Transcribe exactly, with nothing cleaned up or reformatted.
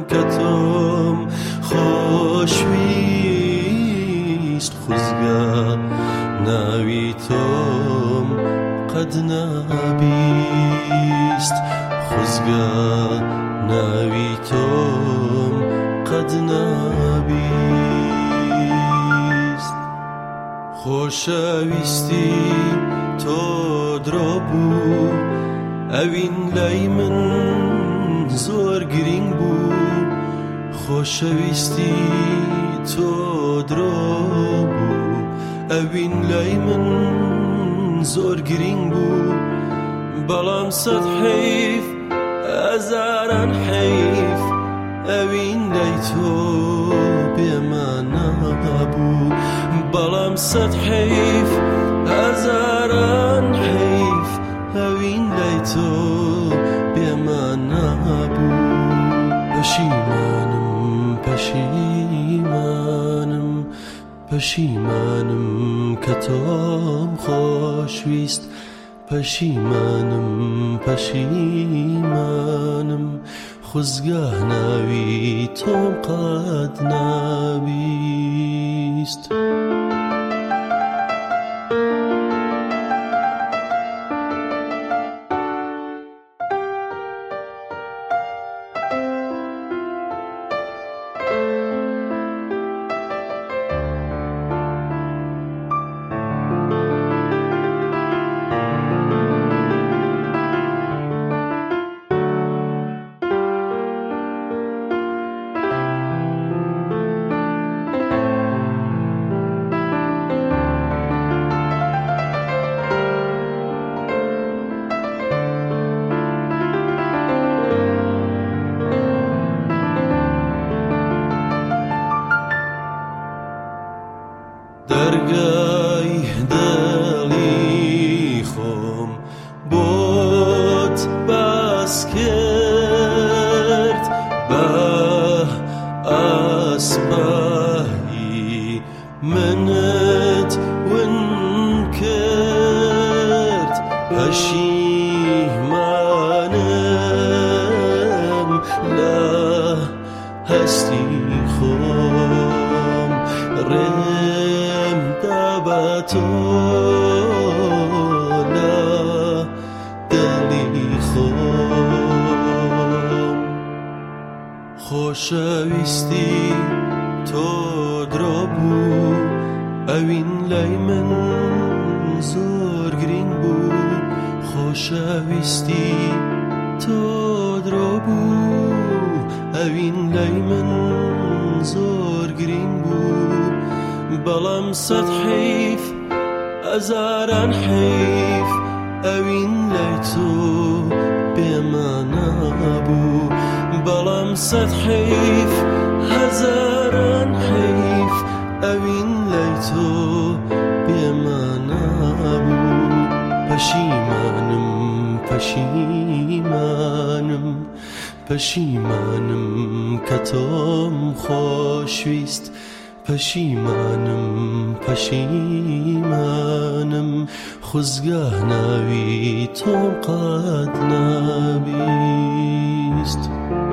کە تۆم خۆشویست خوزگە ناوی تۆم قەد نابیست خوزگە ناوی تۆم قەد نابیست خۆشەویستی تۆ درۆ بوو ئەوین لای من زۆر گرنگ بوو خۆشەویستی تۆ درۆ بوو ئەوین لای من زۆر گرنگ بوو بەڵام سەد حەیف ئەزاران حەیف ئەوین لای تۆ بێمانە بوو بەڵام سەد حەیف ئەزاران حەیف ئەوین لای تۆ بێمانە بوو پەشیمانم پەشیمانم پەشیمانم کە تۆم خۆشویست پەشیمانم پەشیمانم خوزگە ناوی تۆم قەد نابیست دەرگای دڵی خۆم بۆت باس کرد بە ئاسمایی منت ون کرد پەشیمانم لە هەستی خۆم ڕێم دابە تۆ لە دڵی خۆم خۆشەویستی تۆ درۆ بوو ئەوین لای من زۆر گرنگ بوو خۆشەویستی تۆ درۆ بوو ئەوین لای من زۆر گرنگ بوو بەڵام سەد حەیف ئەزاران حەیف ئەوین لای تۆ بێمانە بوو بەڵام سەد حەیف هەزاران حەیف ئەوین لای تۆ بێمانە بوو پەشیمانم پەشیمانم پەشیمانم کە تۆم خۆشویست پەشیمانم پەشیمانم خوزگە ناوی تۆم قەد نابیست